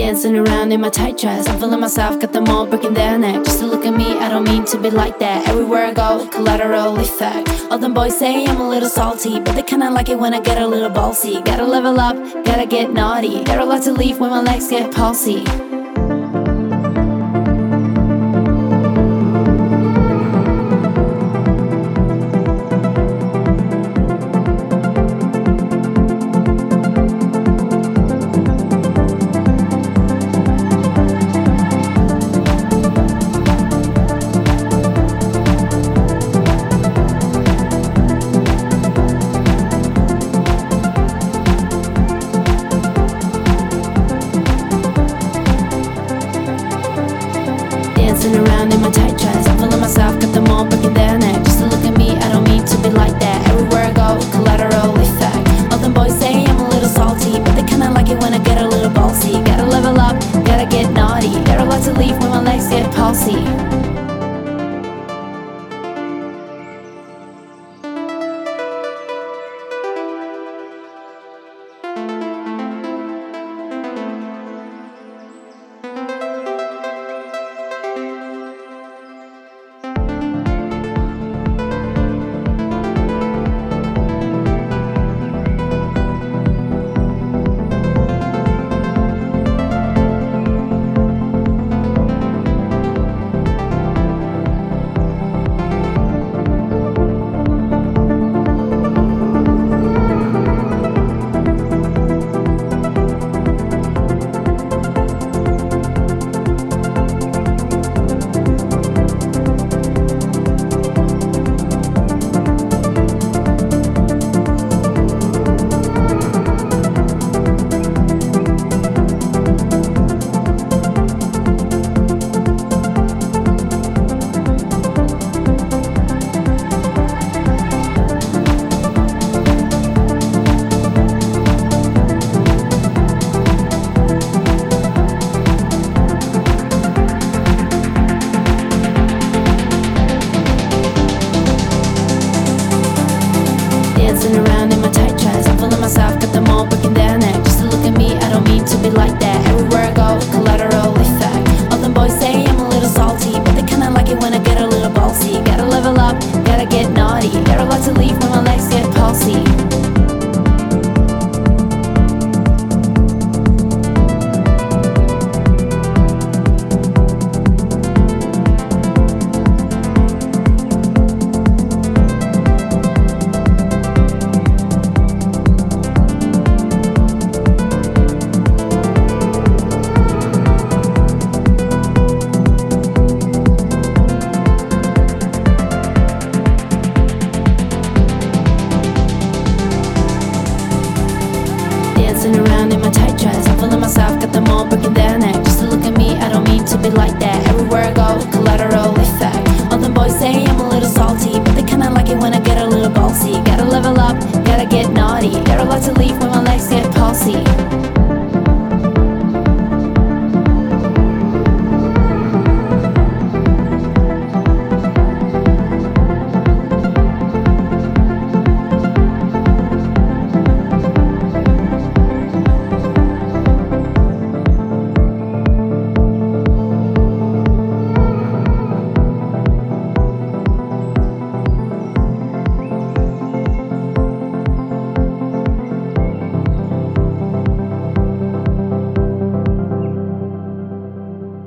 Dancing around in my tight dress, I'm feeling myself, got them all breaking their neck. Just to look at me, I don't mean to be like that. Everywhere I go, collateral effect. All them boys say I'm a little salty, but they kinda like it when I get a little ballsy. Gotta level up, gotta get naughty. Got a lot to leave when my legs get palsy. Dancing around in my tight dress, I'm feeling myself, got them all breaking their neck.